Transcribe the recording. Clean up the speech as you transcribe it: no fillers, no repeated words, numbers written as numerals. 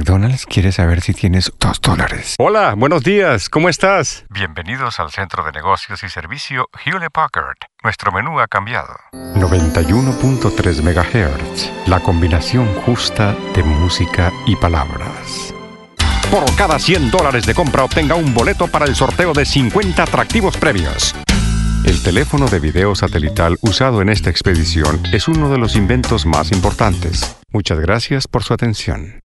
McDonald's quiere saber si tienes $2. Hola, buenos días, ¿cómo estás? Bienvenidos al Centro de Negocios y Servicio Hewlett Packard. Nuestro menú ha cambiado. 91.3 MHz, la combinación justa de música y palabras. Por cada $100 de compra obtenga un boleto para el sorteo de 50 atractivos premios. El teléfono de video satelital usado en esta expedición es uno de los inventos más importantes. Muchas gracias por su atención.